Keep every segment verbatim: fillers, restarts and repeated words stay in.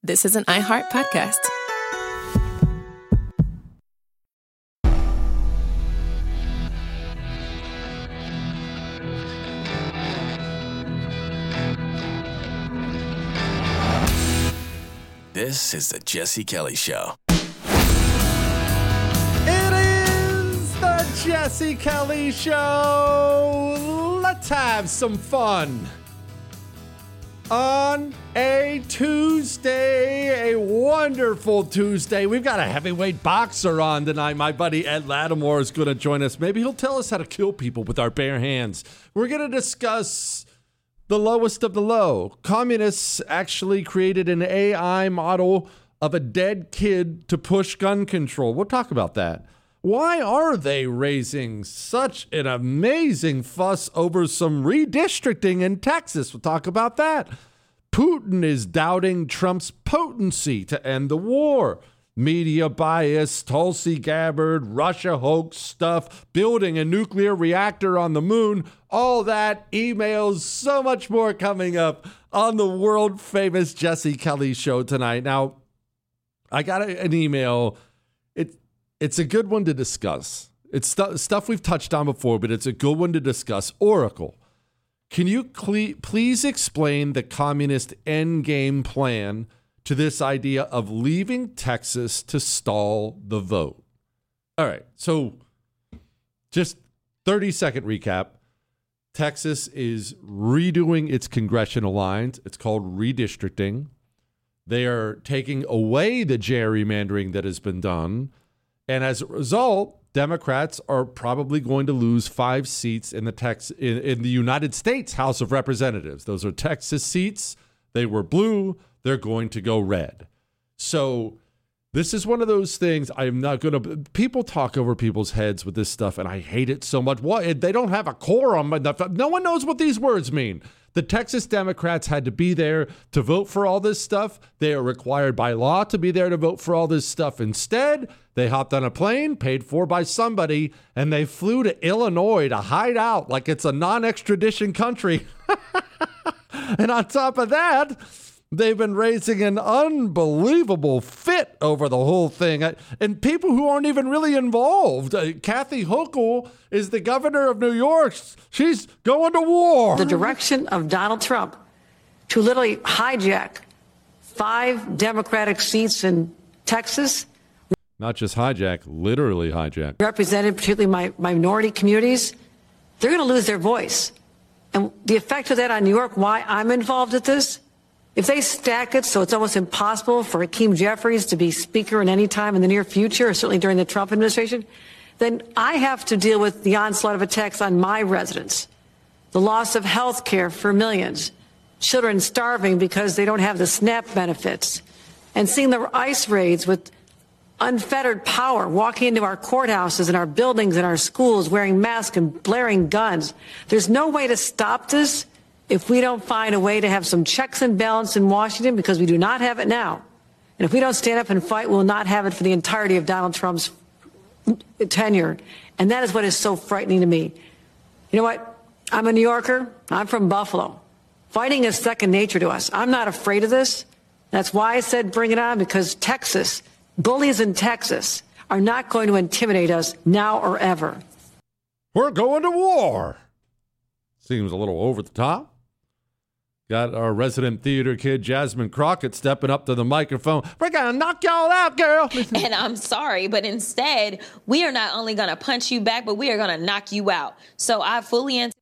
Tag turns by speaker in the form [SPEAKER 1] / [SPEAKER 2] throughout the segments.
[SPEAKER 1] This is an iHeart podcast.
[SPEAKER 2] This is the Jesse Kelly Show.
[SPEAKER 3] It is the Jesse Kelly Show. Let's have some fun. On a Tuesday, a wonderful Tuesday. We've got a heavyweight boxer on tonight. My buddy Ed Lattimore is going to join us. Maybe he'll tell us how to kill people with our bare hands. We're going to discuss the lowest of the low. Communists actually created an A I model of a dead kid to push gun control. We'll talk about that. Why are they raising such an amazing fuss over some redistricting in Texas? We'll talk about that. Putin is doubting Trump's potency to end the war. Media bias, Tulsi Gabbard, Russia hoax stuff, building a nuclear reactor on the moon, all that, emails, so much more coming up on the world famous Jesse Kelly Show tonight. Now, I got a, an email. It, it's a good one to discuss. It's stu- stuff we've touched on before, but it's a good one to discuss. Oracle, can you cle- please explain the communist endgame plan to this idea of leaving Texas to stall the vote? All right, so just thirty second recap. Texas is redoing its congressional lines. It's called redistricting. They are taking away the gerrymandering that has been done. And as a result, Democrats are probably going to lose five seats in the Tex in, in the United States House of Representatives. Those are Texas seats. They were blue. They're going to go red. So this is one of those things. I'm not going to, people talk over people's heads with this stuff, and I hate it so much. What? They don't have a quorum. No one knows what these words mean. The Texas Democrats had to be there to vote for all this stuff. They are required by law to be there to vote for all this stuff. Instead, they hopped on a plane, paid for by somebody, and they flew to Illinois to hide out like it's a non-extradition country. And on top of that, they've been raising an unbelievable fit over the whole thing. And people who aren't even really involved. Uh, Kathy Hochul is the governor of New York. She's going to war.
[SPEAKER 4] The direction of Donald Trump to literally hijack five Democratic seats in Texas.
[SPEAKER 3] Not just hijack, literally hijack.
[SPEAKER 4] Represented particularly my minority communities. They're going to lose their voice. And the effect of that on New York, why I'm involved at this, if they stack it so it's almost impossible for Hakeem Jeffries to be speaker in any time in the near future, or certainly during the Trump administration, then I have to deal with the onslaught of attacks on my residents, the loss of health care for millions, children starving because they don't have the SNAP benefits, and seeing the ICE raids with unfettered power walking into our courthouses and our buildings and our schools wearing masks and blaring guns. There's no way to stop this if we don't find a way to have some checks and balance in Washington, because we do not have it now. And if we don't stand up and fight, we'll not have it for the entirety of Donald Trump's tenure. And that is what is so frightening to me. You know what? I'm a New Yorker. I'm from Buffalo. Fighting is second nature to us. I'm not afraid of this. That's why I said bring it on, because Texas, bullies in Texas, are not going to intimidate us now or ever.
[SPEAKER 3] We're going to war. Seems a little over the top. Got our resident theater kid, Jasmine Crockett, stepping up to the microphone. We're going to knock y'all out, girl.
[SPEAKER 5] And I'm sorry, but instead, we are not only going to punch you back, but we are going to knock you out. So I fully anticipate.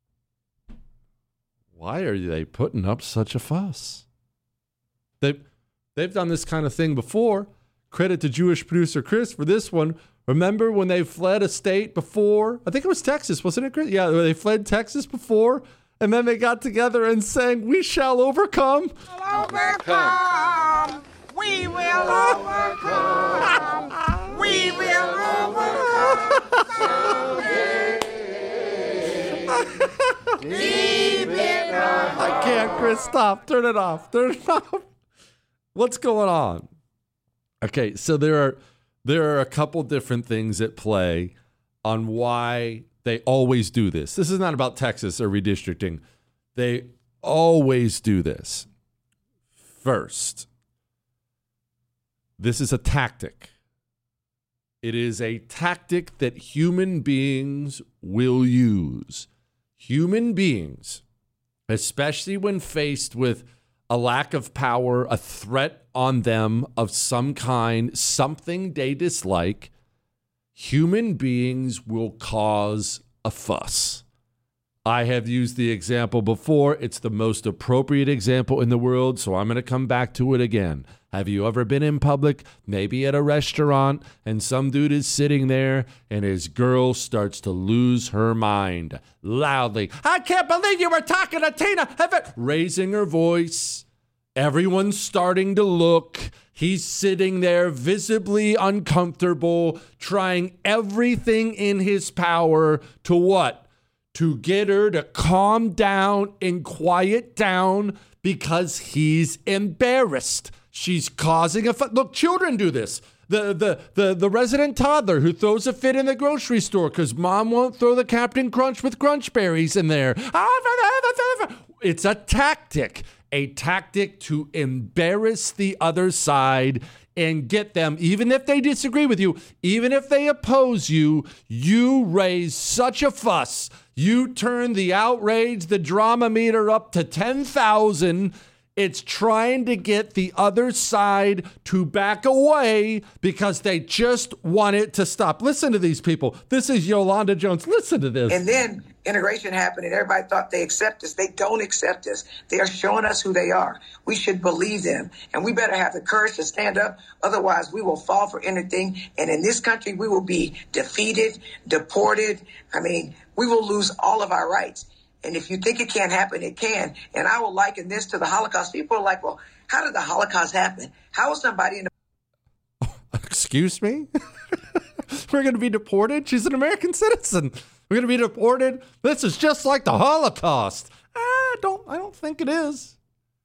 [SPEAKER 3] Why are they putting up such a fuss? They've, they've done this kind of thing before. Credit to Jewish producer Chris for this one. Remember when they fled a state before? I think it was Texas, wasn't it, Chris? Yeah, they fled Texas before. And then they got together and sang, "We shall overcome."
[SPEAKER 6] Overcome. We will overcome. We will overcome. Deep in our heart.
[SPEAKER 3] I can't, Chris. Stop. Turn it off. Turn it off. What's going on? Okay, so there are there are a couple different things at play on why they always do this. This is not about Texas or redistricting. They always do this. First, This is a tactic. It is a tactic that human beings will use. Human beings, especially when faced with a lack of power, a threat on them of some kind, something they dislike, human beings will cause a fuss. I have used the example before. It's the most appropriate example in the world, so I'm going to come back to it again. Have you ever been in public, maybe at a restaurant, and some dude is sitting there and his girl starts to lose her mind loudly? I can't believe you were talking to Tina. Raising her voice. Everyone's starting to look. He's sitting there visibly uncomfortable, trying everything in his power to what? To get her to calm down and quiet down because he's embarrassed. She's causing a fit. Look, children do this. The, the, the, the resident toddler who throws a fit in the grocery store because mom won't throw the Captain Crunch with Crunch Berries in there. It's a tactic. A tactic to embarrass the other side and get them, even if they disagree with you, even if they oppose you, you raise such a fuss. You turn the outrage, the drama meter up to ten thousand. It's trying to get the other side to back away because they just want it to stop. Listen to these people. This is Yolanda Jones. Listen to this.
[SPEAKER 1] And then integration happened and everybody thought they accept us. They don't accept us. They are showing us who they are. We should believe them. And we better have the courage to stand up. Otherwise, we will fall for anything. And in this country, we will be defeated, deported. I mean, we will lose all of our rights. And if you think it can't happen, it can. And I will liken this to the Holocaust. People are like, well, how did the Holocaust happen? How was somebody in the...
[SPEAKER 3] Excuse me? We're going to be deported? She's an American citizen. We're going to be deported? This is just like the Holocaust. I don't, I don't think it is.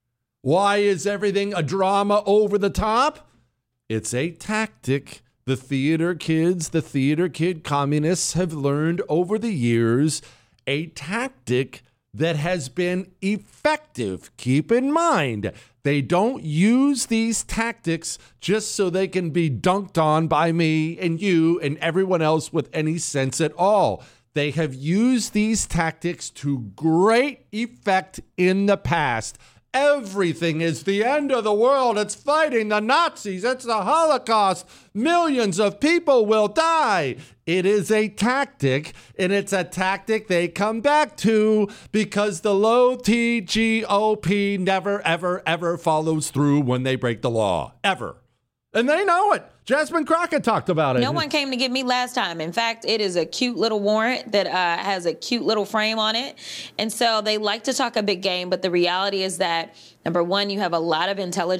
[SPEAKER 3] Why is everything a drama over the top? It's a tactic. The theater kids, the theater kid communists have learned over the years a tactic that has been effective. Keep in mind, they don't use these tactics just so they can be dunked on by me and you and everyone else with any sense at all. They have used these tactics to great effect in the past. Everything is the end of the world. It's fighting the Nazis. It's the Holocaust. Millions of people will die. It is a tactic, and it's a tactic they come back to because the low T G O P never, ever, ever follows through when they break the law. Ever. And they know it. Jasmine Crockett talked about it.
[SPEAKER 5] No one came to get me last time. In fact, it is a cute little warrant that uh, has a cute little frame on it. And so they like to talk a big game, but the reality is that, number one, you have a lot of intelligence.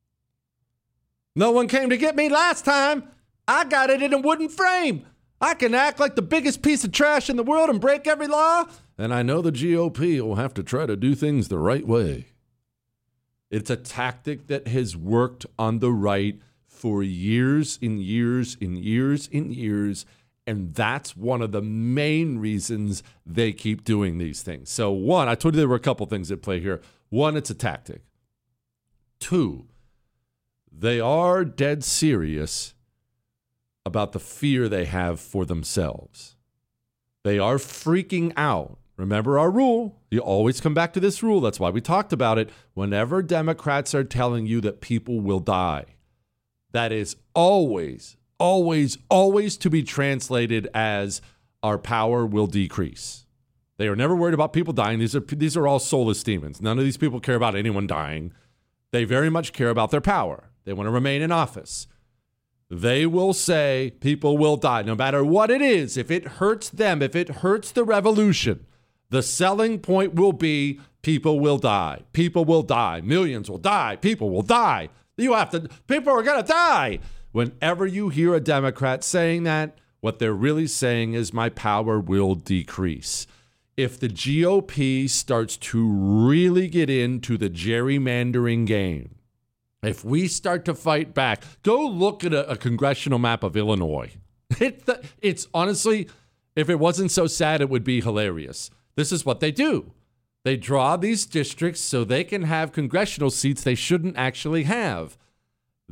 [SPEAKER 3] No one came to get me last time. I got it in a wooden frame. I can act like the biggest piece of trash in the world and break every law. And I know the G O P will have to try to do things the right way. It's a tactic that has worked on the right for years and years and years and years. And that's one of the main reasons they keep doing these things. So one, I told you there were a couple things at play here. One, it's a tactic. Two, they are dead serious about the fear they have for themselves. They are freaking out. Remember our rule. You always come back to this rule. That's why we talked about it. Whenever Democrats are telling you that people will die, that is always, always, always to be translated as our power will decrease. They are never worried about people dying. These are these are all soulless demons. None of these people care about anyone dying. They very much care about their power. They want to remain in office. They will say people will die, no matter what it is. If it hurts them, if it hurts the revolution, the selling point will be people will die. People will die. Millions will die. People will die. You have to, people are going to die. Whenever you hear a Democrat saying that, what they're really saying is my power will decrease. If the G O P starts to really get into the gerrymandering game, if we start to fight back, go look at a, a congressional map of Illinois. It, it's honestly, if it wasn't so sad, it would be hilarious. This is what they do. They draw these districts so they can have congressional seats they shouldn't actually have.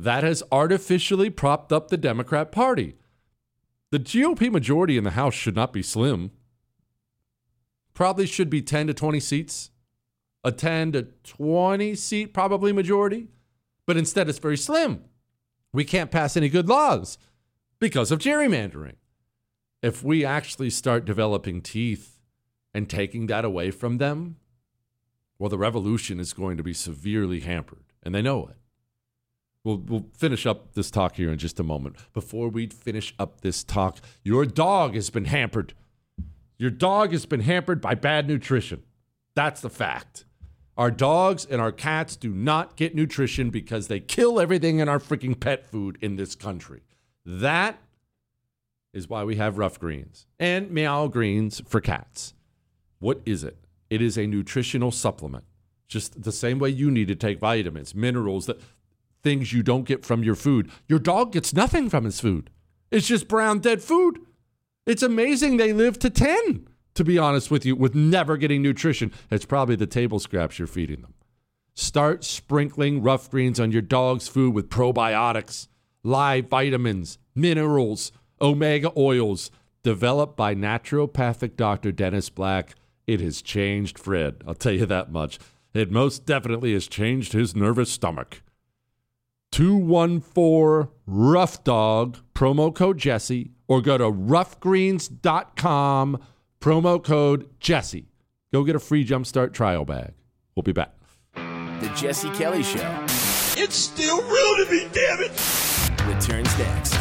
[SPEAKER 3] That has artificially propped up the Democrat Party. The G O P majority in the House should not be slim. Probably should be ten to twenty seats. A ten to twenty seat probably majority. But instead it's very slim. We can't pass any good laws because of gerrymandering. If we actually start developing teeth and taking that away from them, well, the revolution is going to be severely hampered. And they know it. We'll, we'll finish up this talk here in just a moment. Before we finish up this talk, your dog has been hampered. Your dog has been hampered by bad nutrition. That's the fact. Our dogs and our cats do not get nutrition because they kill everything in our freaking pet food in this country. That is why we have Rough Greens and Meow Greens for cats. What is it? It is a nutritional supplement. Just the same way you need to take vitamins, minerals, that things you don't get from your food. Your dog gets nothing from his food. It's just brown, dead food. It's amazing they live to ten, to be honest with you, with never getting nutrition. It's probably the table scraps you're feeding them. Start sprinkling Rough Greens on your dog's food with probiotics, live vitamins, minerals, omega oils, developed by naturopathic Doctor Dennis Black. It has changed Fred. I'll tell you that much. It most definitely has changed his nervous stomach. two one four Rough Dog, promo code Jesse, or go to rough greens dot com, promo code Jesse. Go get a free Jumpstart trial bag. We'll be back.
[SPEAKER 2] The Jesse Kelly Show
[SPEAKER 6] It's still real to me, damn it!
[SPEAKER 2] returns next.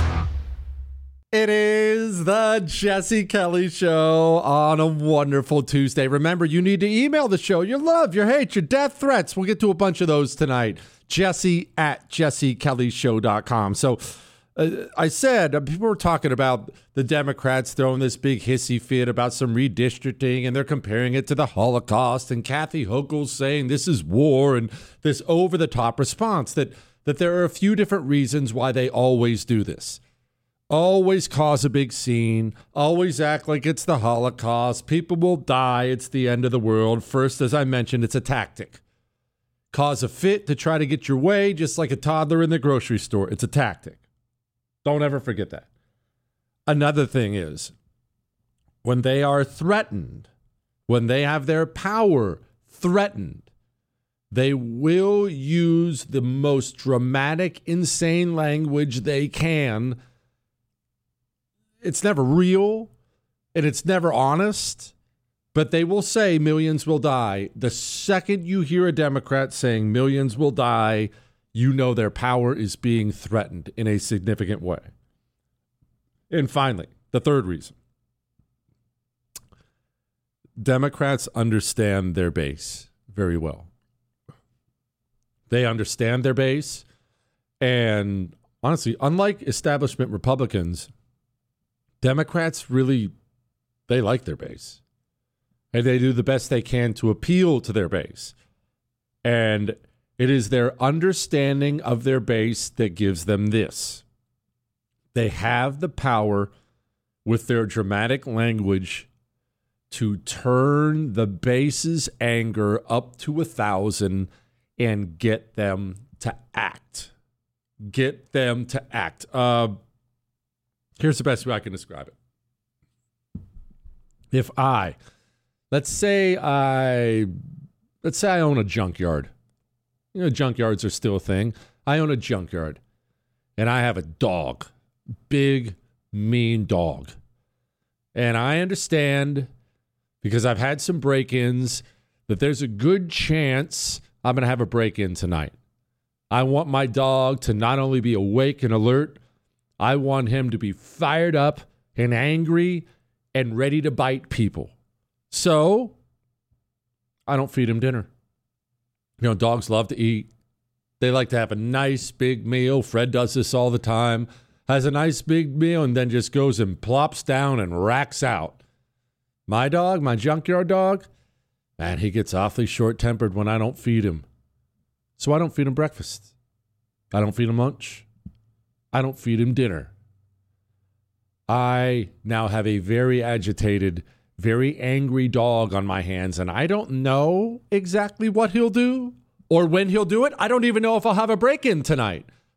[SPEAKER 3] It is the Jesse Kelly Show on a wonderful Tuesday. Remember, you need to email the show your love, your hate, your death threats. We'll get to a bunch of those tonight. Jesse at jesse kelly show dot com. So uh, I said, uh, people were talking about the Democrats throwing this big hissy fit about some redistricting, and they're comparing it to the Holocaust, and Kathy Hochul's saying this is war, and this over-the-top response that, that there are a few different reasons why they always do this. Always cause a big scene, always act like it's the Holocaust. People will die. It's the end of the world. First, as I mentioned, it's a tactic. Cause a fit to try to get your way, just like a toddler in the grocery store. It's a tactic. Don't ever forget that. Another thing is, when they are threatened, when they have their power threatened, they will use the most dramatic, insane language they can. It's never real, and it's never honest, but they will say millions will die. The second you hear a Democrat saying millions will die, you know their power is being threatened in a significant way. And finally, the third reason. Democrats understand their base very well. They understand their base, and honestly, unlike establishment Republicans, Democrats really, they like their base. And they do the best they can to appeal to their base. And it is their understanding of their base that gives them this. They have the power with their dramatic language to turn the base's anger up to a thousand and get them to act. Get them to act. Uh, Here's the best way I can describe it. If I, let's say I, let's say I own a junkyard. You know, junkyards are still a thing. I own a junkyard, and I have a dog, big, mean dog. And I understand, because I've had some break-ins, that there's a good chance I'm going to have a break-in tonight. I want my dog to not only be awake and alert, I want him to be fired up and angry and ready to bite people. So I don't feed him dinner. You know, dogs love to eat. They like to have a nice big meal. Fred does this all the time. Has a nice big meal and then just goes and plops down and racks out. My dog, my junkyard dog, man, he gets awfully short-tempered when I don't feed him. So I don't feed him breakfast. I don't feed him lunch. I don't feed him dinner. I now have a very agitated, very angry dog on my hands, and I don't know exactly what he'll do or when he'll do it. I don't even know if I'll have a break-in tonight.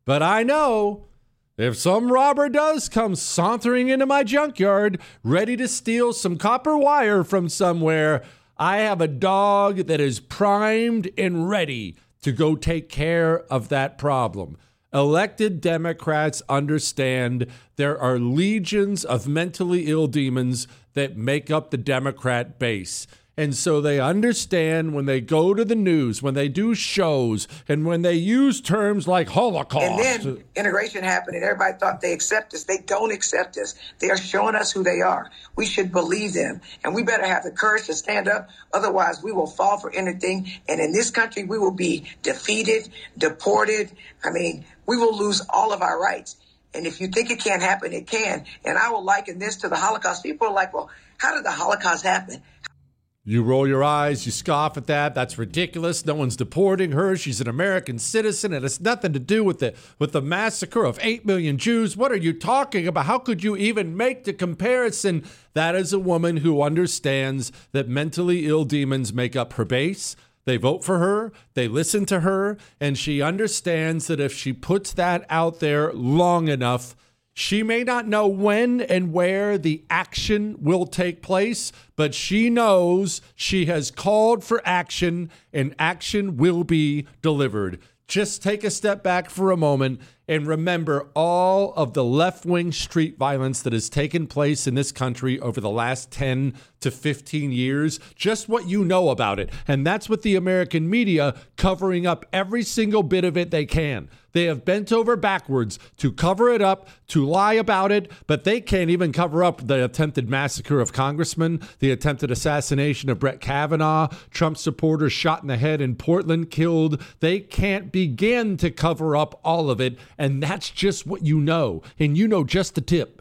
[SPEAKER 3] But I know if some robber does come sauntering into my junkyard, ready to steal some copper wire from somewhere, I have a dog that is primed and ready to go take care of that problem. Elected Democrats understand there are legions of mentally ill demons that make up the Democrat base. And so they understand when they go to the news, when they do shows, and when they use terms like Holocaust.
[SPEAKER 1] And then integration happened and everybody thought they accept us. They don't accept us. They are showing us who they are. We should believe them. And we better have the courage to stand up. Otherwise, we will fall for anything. And in this country, we will be defeated, deported. I mean, we will lose all of our rights. And if you think it can't happen, it can. And I will liken this to the Holocaust. People are like, well, how did the Holocaust happen?
[SPEAKER 3] You roll your eyes, you scoff at that. That's ridiculous. No one's deporting her. She's an American citizen, and it's nothing to do with the with the massacre of eight million Jews. What are you talking about? How could you even make the comparison? That is a woman who understands that mentally ill demons make up her base. They vote for her, they listen to her, and she understands that if she puts that out there long enough, she may not know when and where the action will take place, but she knows she has called for action and action will be delivered. Just take a step back for a moment and remember all of the left-wing street violence that has taken place in this country over the last ten to fifteen years, just what you know about it. And that's with the American media covering up every single bit of it they can. They have bent over backwards to cover it up, to lie about it, but they can't even cover up the attempted massacre of congressmen, the attempted assassination of Brett Kavanaugh, Trump supporters shot in the head in Portland, killed. They can't begin to cover up all of it, and that's just what you know. And you know just the tip.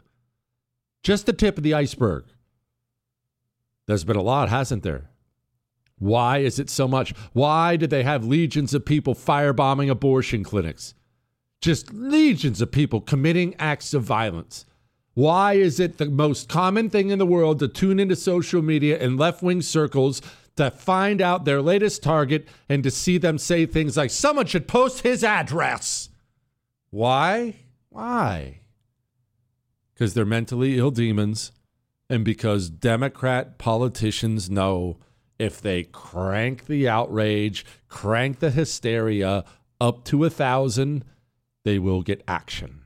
[SPEAKER 3] Just the tip of the iceberg. There's been a lot, hasn't there? Why is it so much? Why did they have legions of people firebombing abortion clinics? Just legions of people committing acts of violence. Why is it the most common thing in the world to tune into social media and left-wing circles to find out their latest target and to see them say things like, someone should post his address? Why? Why? Because they're mentally ill demons, and because Democrat politicians know if they crank the outrage, crank the hysteria up to a thousand, they will get action.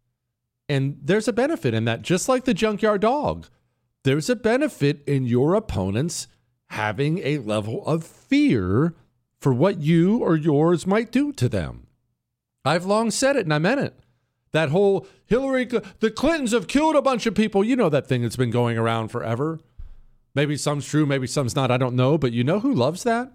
[SPEAKER 3] And there's a benefit in that, just like the junkyard dog. There's a benefit in your opponents having a level of fear for what you or yours might do to them. I've long said it, and I meant it. That whole Hillary, the Clintons have killed a bunch of people. You know that thing that's been going around forever. Maybe some's true, maybe some's not. I don't know. But you know who loves that?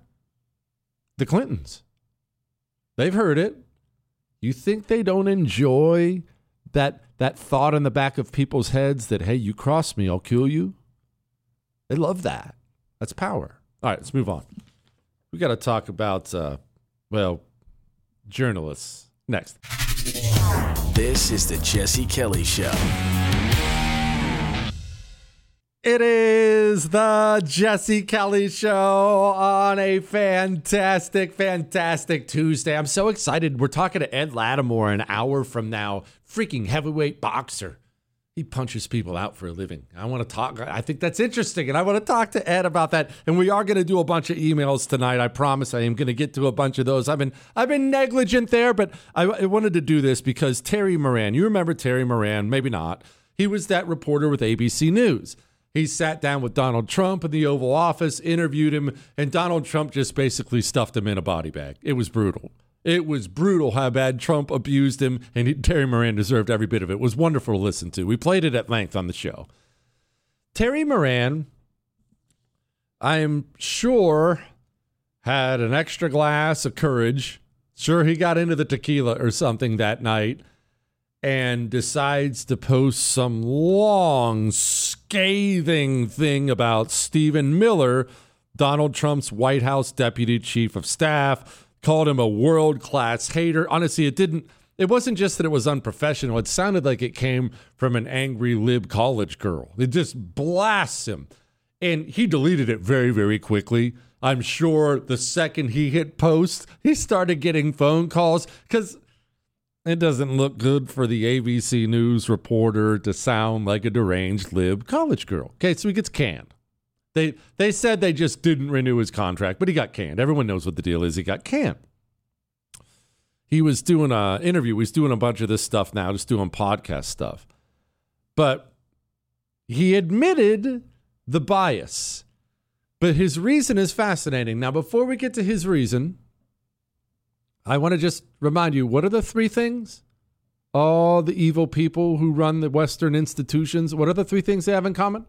[SPEAKER 3] The Clintons. They've heard it. You think they don't enjoy that that thought in the back of people's heads that, hey, you cross me, I'll kill you? They love that. That's power. All right, let's move on. We got to talk about, uh, well, journalists next.
[SPEAKER 2] This is the Jesse Kelly Show.
[SPEAKER 3] It is the Jesse Kelly Show on a fantastic, fantastic Tuesday. I'm so excited. We're talking to Ed Lattimore an hour from now. Freaking heavyweight boxer. He punches people out for a living. I want to talk. I think that's interesting, and I want to talk to Ed about that. And we are going to do a bunch of emails tonight. I promise I am going to get to a bunch of those. I've been I've been negligent there, but I, I wanted to do this because Terry Moran, you remember Terry Moran, maybe not. He was that reporter with A B C News. He sat down with Donald Trump in the Oval Office, interviewed him, and Donald Trump just basically stuffed him in a body bag. It was brutal. It was brutal how bad Trump abused him, and he, Terry Moran deserved every bit of it. It was wonderful to listen to. We played it at length on the show. Terry Moran, I am sure, had an extra glass of courage. Sure, he got into the tequila or something that night and decides to post some long, scathing thing about Stephen Miller, Donald Trump's White House deputy chief of staff, called him a world-class hater. Honestly, it didn't, it wasn't just that it was unprofessional. It sounded like it came from an angry lib college girl. It just blasts him. And he deleted it very, very quickly. I'm sure the second he hit post, he started getting phone calls because It doesn't look good for the A B C News reporter to sound like a deranged lib college girl. Okay, so he gets canned. They they said they just didn't renew his contract, but he got canned. Everyone knows what the deal is. He got canned. He was doing an interview. He's doing a bunch of this stuff now, just doing podcast stuff. But he admitted the bias. But his reason is fascinating. Now, before we get to his reason, I want to just remind you, what are the three things? All the evil people who run the Western institutions, what are the three things they have in common?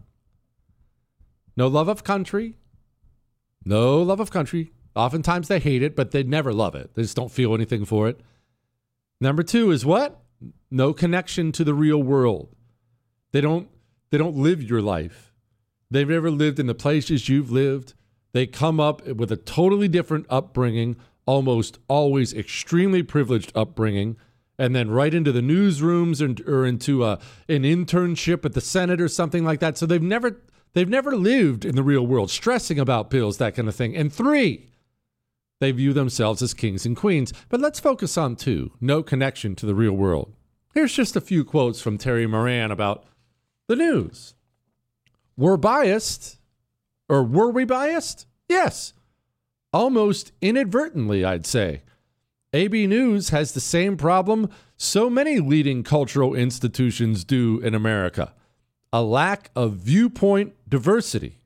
[SPEAKER 3] No love of country. No love of country. Oftentimes they hate it, but they never love it. They just don't feel anything for it. Number two is what? No connection to the real world. They don't, they don't live your life. They've never lived in the places you've lived. They come up with a totally different upbringing, almost always extremely privileged upbringing, and then right into the newsrooms or, or into a, an internship at the Senate or something like that. So they've never they've never lived in the real world, stressing about bills, that kind of thing. And three, they view themselves as kings and queens. But let's focus on two, no connection to the real world. Here's just a few quotes from Terry Moran about the news. We're biased, or were we biased? Yes. Almost inadvertently, I'd say. A B News has the same problem so many leading cultural institutions do in America: a lack of viewpoint diversity.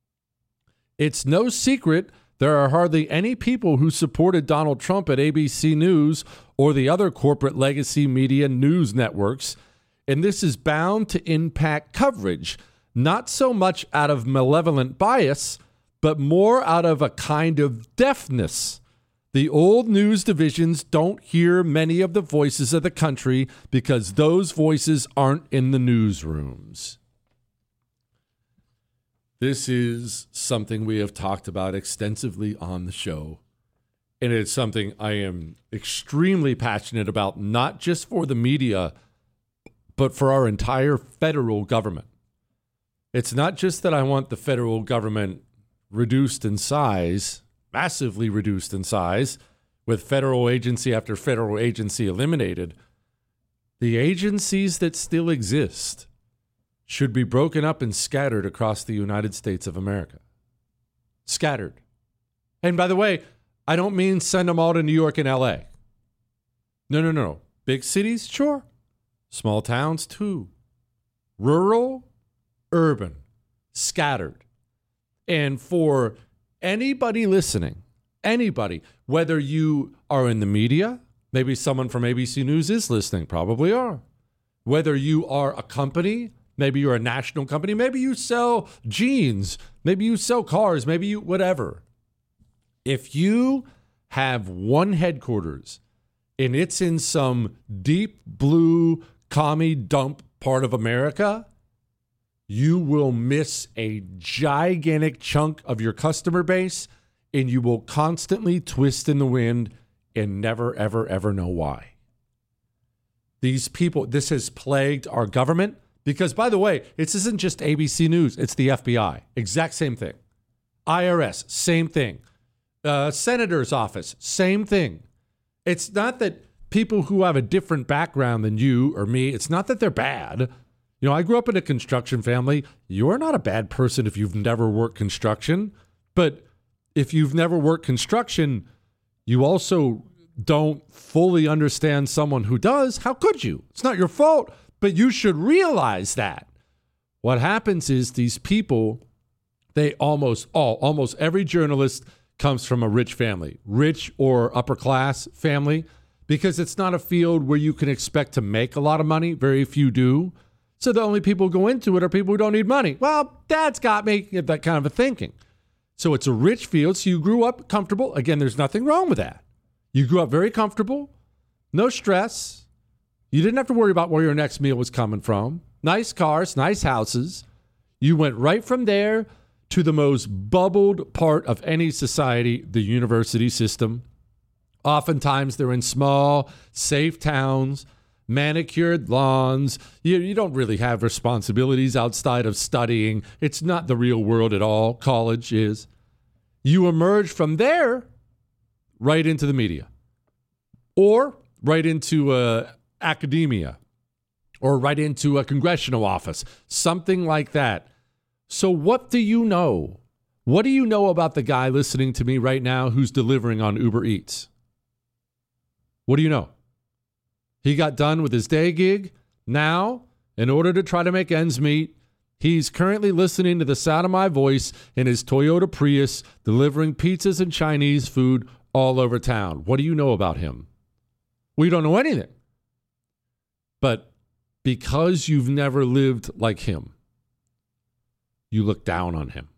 [SPEAKER 3] It's no secret there are hardly any people who supported Donald Trump at A B C News or the other corporate legacy media news networks, and this is bound to impact coverage, not so much out of malevolent bias, but more out of a kind of deafness. The old news divisions don't hear many of the voices of the country because those voices aren't in the newsrooms. This is something we have talked about extensively on the show, and it's something I am extremely passionate about, not just for the media, but for our entire federal government. It's not just that I want the federal government reduced in size, massively reduced in size, with federal agency after federal agency eliminated. The agencies that still exist should be broken up and scattered across the United States of America. Scattered. And by the way, I don't mean send them all to New York and L A. No, no, no. Big cities, sure. Small towns, too. Rural, urban, scattered. And for anybody listening, anybody, whether you are in the media, maybe someone from A B C News is listening, probably are. Whether you are a company, maybe you're a national company, maybe you sell jeans, maybe you sell cars, maybe you, whatever. If you have one headquarters and it's in some deep blue commie dump part of America, you will miss a gigantic chunk of your customer base, and you will constantly twist in the wind and never, ever, ever know why. These people, this has plagued our government because, by the way, this isn't just A B C News. It's the F B I. Exact same thing. I R S, same thing. Uh, Senator's office, same thing. It's not that people who have a different background than you or me, it's not that they're bad. You know, I grew up in a construction family. You're not a bad person if you've never worked construction. But if you've never worked construction, you also don't fully understand someone who does. How could you? It's not your fault, but you should realize that. What happens is these people, they almost all, almost every journalist comes from a rich family, rich or upper class family, because it's not a field where you can expect to make a lot of money. Very few do. So the only people who go into it are people who don't need money. Well, dad's got me, that kind of a thinking. So it's a rich field. So you grew up comfortable. Again, there's nothing wrong with that. You grew up very comfortable, no stress. You didn't have to worry about where your next meal was coming from. Nice cars, nice houses. You went right from there to the most bubbled part of any society, the university system. Oftentimes they're in small, safe towns, manicured lawns. You, you don't really have responsibilities outside of studying. It's not the real world at all. College is. You emerge from there right into the media or right into uh, academia or right into a congressional office, something like that. So what do you know? What do you know about the guy listening to me right now who's delivering on Uber Eats? What do you know? He got done with his day gig. Now, in order to try to make ends meet, he's currently listening to the sound of my voice in his Toyota Prius, delivering pizzas and Chinese food all over town. What do you know about him? We don't know anything. But because you've never lived like him, you look down on him.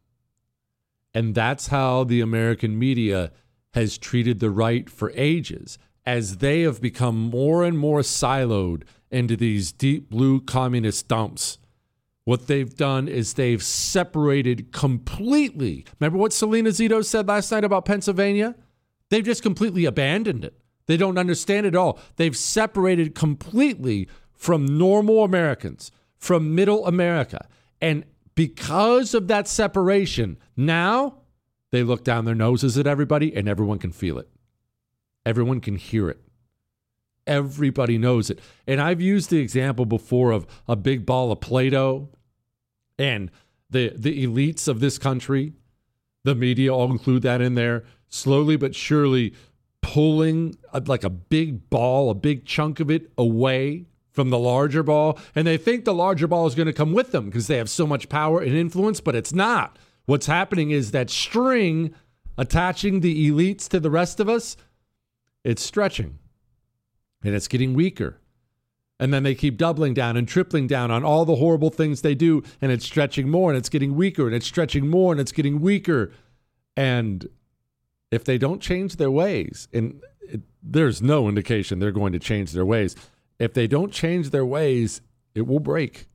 [SPEAKER 3] And that's how the American media has treated the right for ages, as they have become more and more siloed into these deep blue communist dumps. What they've done is they've separated completely. Remember what Selena Zito said last night about Pennsylvania? They've just completely abandoned it. They don't understand it at all. They've separated completely from normal Americans, from middle America. And because of that separation, now they look down their noses at everybody and everyone can feel it. Everyone can hear it. Everybody knows it. And I've used the example before of a big ball of Play-Doh and the, the elites of this country, the media all include that in there, slowly but surely pulling a, like a big ball, a big chunk of it away from the larger ball, and they think the larger ball is going to come with them because they have so much power and influence, but it's not. What's happening is that string attaching the elites to the rest of us, it's stretching, and it's getting weaker. And then they keep doubling down and tripling down on all the horrible things they do, and it's stretching more, and it's getting weaker, and it's stretching more, and it's getting weaker. And if they don't change their ways, and it, there's no indication they're going to change their ways, if they don't change their ways, it will break.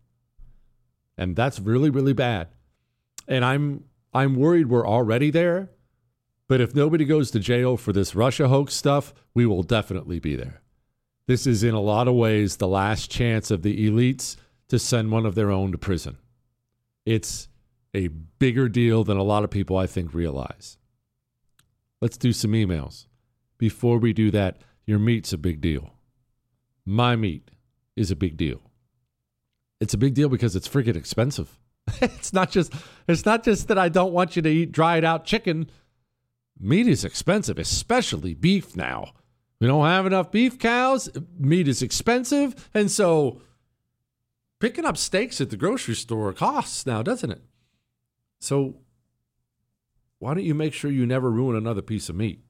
[SPEAKER 3] And that's really, really bad. And I'm I'm worried we're already there. But if nobody goes to jail for this Russia hoax stuff, we will definitely be there. This is in a lot of ways the last chance of the elites to send one of their own to prison. It's a bigger deal than a lot of people, I think, realize. Let's do some emails. Before we do that, your meat's a big deal. My meat is a big deal. It's a big deal because it's freaking expensive. It's not just it's not just that I don't want you to eat dried out chicken. Meat is expensive, especially beef now. We don't have enough beef cows. Meat is expensive. And so picking up steaks at the grocery store costs now, doesn't it? So why don't you make sure you never ruin another piece of meat?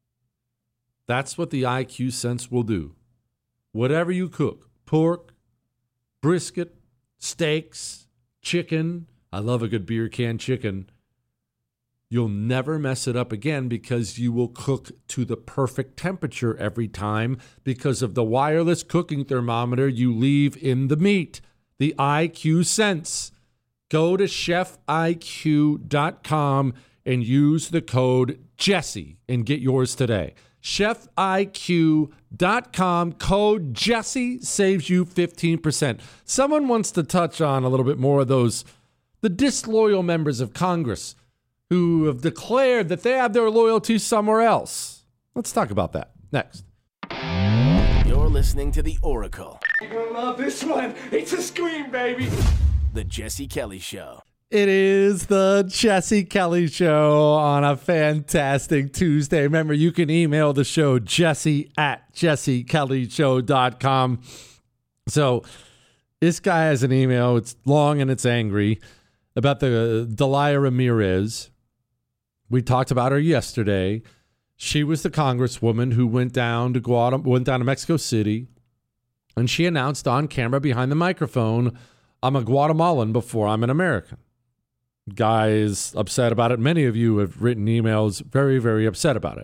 [SPEAKER 3] That's what the I Q Sense will do. Whatever you cook, pork, brisket, steaks, chicken, I love a good beer can chicken, you'll never mess it up again because you will cook to the perfect temperature every time because of the wireless cooking thermometer you leave in the meat, the I Q Sense. Go to chef I Q dot com and use the code Jesse and get yours today. chef I Q dot com, code Jesse saves you fifteen percent. Someone wants to touch on a little bit more of those, the disloyal members of Congress who have declared that they have their loyalty somewhere else. Let's talk about that next.
[SPEAKER 2] You're listening to The Oracle.
[SPEAKER 6] You're gonna love this one. It's a scream, baby.
[SPEAKER 2] The Jesse Kelly Show.
[SPEAKER 3] It is the Jesse Kelly Show on a fantastic Tuesday. Remember, you can email the show, jesse at jesse kelly show dot com. So this guy has an email. It's long and it's angry about the Delia Ramirez. We talked about her yesterday. She was the congresswoman who went down to Guatemala, went down to Mexico City, and she announced on camera behind the microphone, "I'm a Guatemalan before I'm an American." Guy is upset about it. Many of you have written emails very, very upset about it.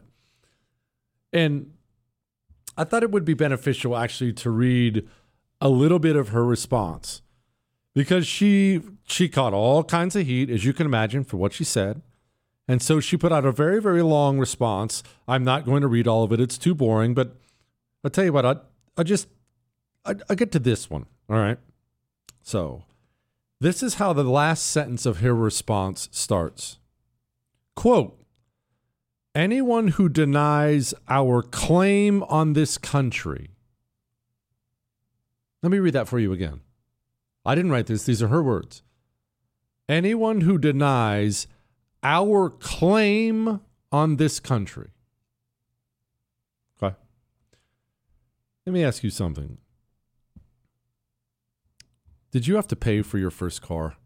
[SPEAKER 3] And I thought it would be beneficial actually to read a little bit of her response because she she caught all kinds of heat, as you can imagine, for what she said. And so she put out a very, very long response. I'm not going to read all of it. It's too boring. But I'll tell you what, I, I just, I, I get to this one. All right. So this is how the last sentence of her response starts. Quote, Anyone who denies our claim on this country. Let me read that for you again. I didn't write this. These are her words. Anyone who denies our claim on this country. Okay. Let me ask you something. Did you have to pay for your first car?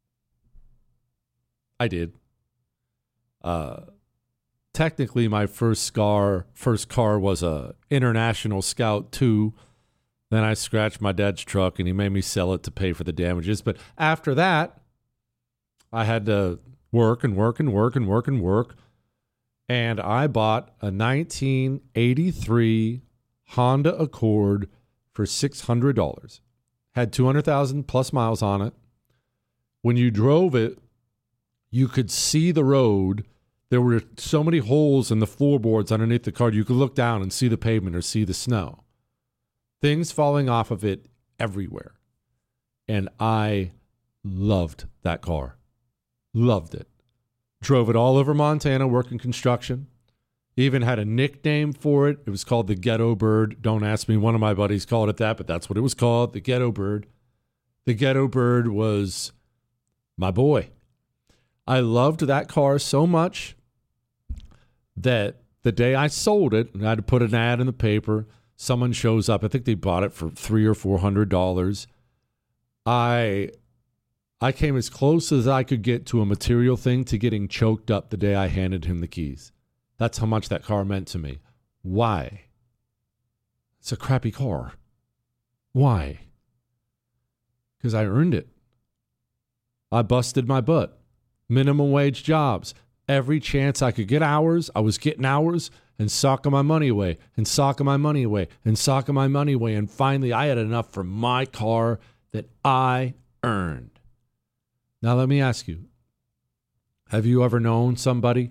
[SPEAKER 3] I did. Uh, technically, my first car, first car was a International Scout two. Then I scratched my dad's truck, and he made me sell it to pay for the damages. But after that, I had to work and work and work and work and work. And I bought a nineteen eighty-three Honda Accord for six hundred dollars. Had two hundred thousand plus miles on it. When you drove it, you could see the road. There were so many holes in the floorboards underneath the car. You could look down and see the pavement or see the snow. Things falling off of it everywhere. And I loved that car. Loved it. Drove it all over Montana working construction. Even had a nickname for it. It was called the Ghetto Bird. Don't ask me. One of my buddies called it that, but that's what it was called, the Ghetto Bird. The Ghetto Bird was my boy. I loved that car so much that the day I sold it, and I had to put an ad in the paper, someone shows up. I think they bought it for three or four hundred dollars. I I came as close as I could get to a material thing to getting choked up the day I handed him the keys. That's how much that car meant to me. Why? It's a crappy car. Why? Because I earned it. I busted my butt. Minimum wage jobs. Every chance I could get hours, I was getting hours and socking my money away and socking my money away and socking my money away. And finally, I had enough for my car that I earned. Now, let me ask you, have you ever known somebody,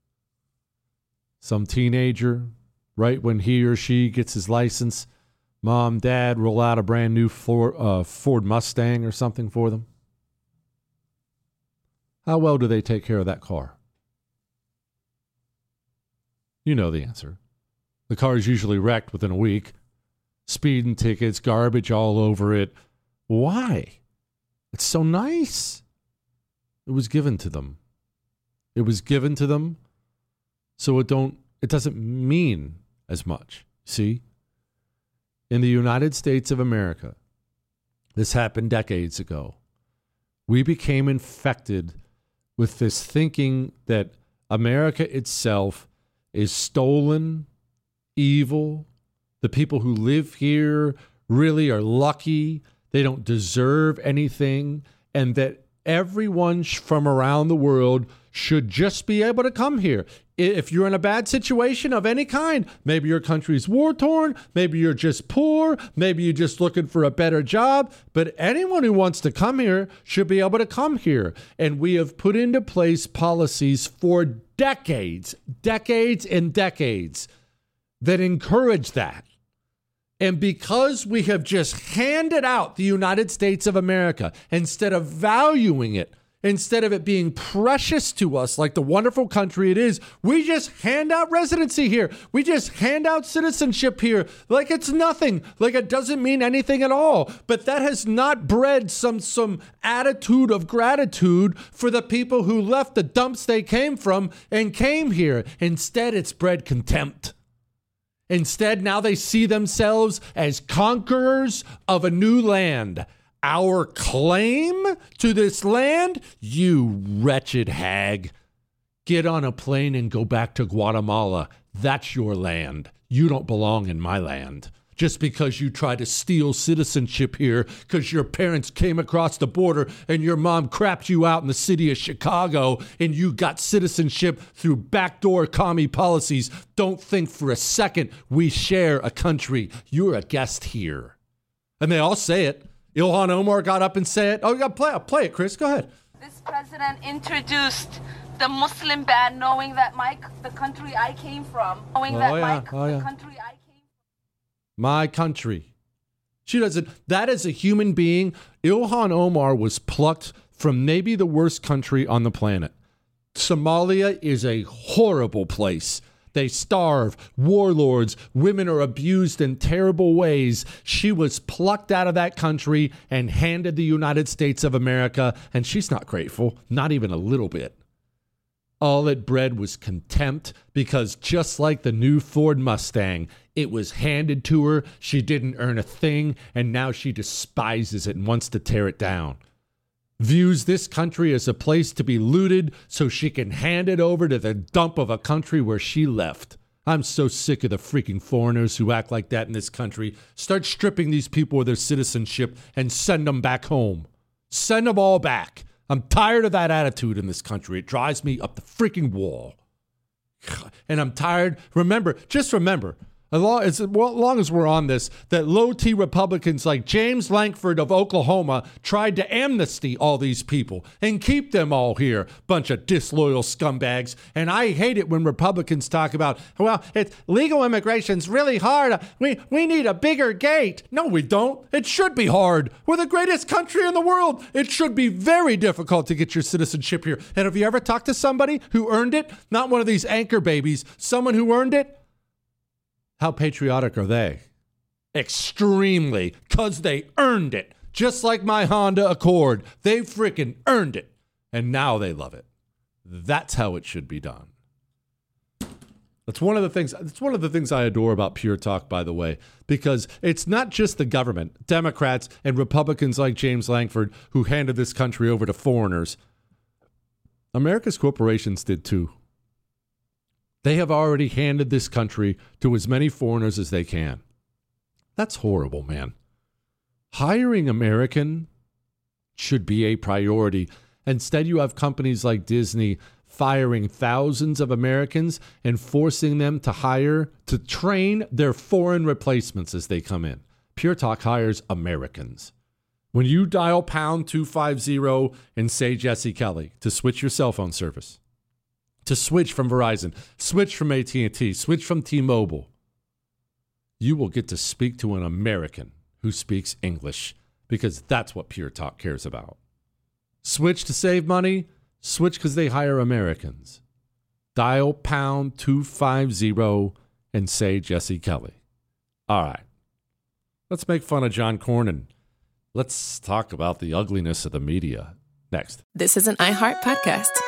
[SPEAKER 3] some teenager, right when he or she gets his license, mom, dad roll out a brand new Ford, uh, Ford Mustang or something for them? How well do they take care of that car? You know the answer. The car is usually wrecked within a week. Speeding tickets, garbage all over it. Why? It's so nice. It was given to them. It was given to them, so it don't. It doesn't mean as much. See? In the United States of America, this happened decades ago. We became infected with this thinking that America itself is stolen, evil. The people who live here really are lucky. They don't deserve anything. And that everyone from around the world should just be able to come here. If you're in a bad situation of any kind, maybe your country's war-torn, maybe you're just poor, maybe you're just looking for a better job, but anyone who wants to come here should be able to come here. And we have put into place policies for decades, decades and decades that encourage that. And because we have just handed out the United States of America instead of valuing it, instead of it being precious to us like the wonderful country it is, we just hand out residency here. We just hand out citizenship here like it's nothing, like it doesn't mean anything at all. But that has not bred some, some attitude of gratitude for the people who left the dumps they came from and came here. Instead, it's bred contempt. Instead, now they see themselves as conquerors of a new land. Our claim to this land? You wretched hag. Get on a plane and go back to Guatemala. That's your land. You don't belong in my land. Just because you try to steal citizenship here because your parents came across the border and your mom crapped you out in the city of Chicago and you got citizenship through backdoor commie policies. Don't think for a second we share a country. You're a guest here. And they all say it. Ilhan Omar got up and said it. Oh, you got to play it. Play it, Chris. Go ahead.
[SPEAKER 7] This president introduced the Muslim ban knowing that my, the country I came from, knowing
[SPEAKER 3] Oh,
[SPEAKER 7] that
[SPEAKER 3] yeah.
[SPEAKER 7] my,
[SPEAKER 3] Oh,
[SPEAKER 7] the
[SPEAKER 3] yeah.
[SPEAKER 7] country I came
[SPEAKER 3] My country. She doesn't. That is a human being. Ilhan Omar was plucked from maybe the worst country on the planet Somalia is a horrible place. They starve, warlords, women are abused in terrible ways. She was plucked out of that country and handed the United States of America, and she's not grateful, not even a little bit. All it bred was contempt because just like the new Ford Mustang, it was handed to her, she didn't earn a thing, and now she despises it and wants to tear it down. Views this country as a place to be looted so she can hand it over to the dump of a country where she left. I'm so sick of the freaking foreigners who act like that in this country. Start stripping these people of their citizenship and send them back home. Send them all back. I'm tired of that attitude in this country. It drives me up the freaking wall. And I'm tired. Remember, just remember, as long as, well, as long as we're on this, that low-T Republicans like James Lankford of Oklahoma tried to amnesty all these people and keep them all here. Bunch of disloyal scumbags. And I hate it when Republicans talk about, well, it's, legal immigration's really hard. We, we need a bigger gate. No, we don't. It should be hard. We're the greatest country in the world. It should be very difficult to get your citizenship here. And have you ever talked to somebody who earned it? Not one of these anchor babies. Someone who earned it? How patriotic are they? Extremely, because they earned it. Just like my Honda Accord. They freaking earned it. And now they love it. That's how it should be done. That's one of the things, it's one of the things I adore about Pure Talk, by the way, because it's not just the government, Democrats and Republicans like James Lankford, who handed this country over to foreigners. America's corporations did too. They have already handed this country to as many foreigners as they can. That's horrible, man. Hiring American should be a priority. Instead, you have companies like Disney firing thousands of Americans and forcing them to hire, to train their foreign replacements as they come in. Pure Talk hires Americans. When you dial pound two fifty and say Jesse Kelly to switch your cell phone service, to switch from Verizon, switch from A T and T, switch from T-Mobile, you will get to speak to an American who speaks English, because that's what Pure Talk cares about. Switch to save money, switch because they hire Americans. Dial pound two fifty and say Jesse Kelly. All right. Let's make fun of John Cornyn. Let's talk about the ugliness of the media. Next.
[SPEAKER 8] This is an iHeart podcast.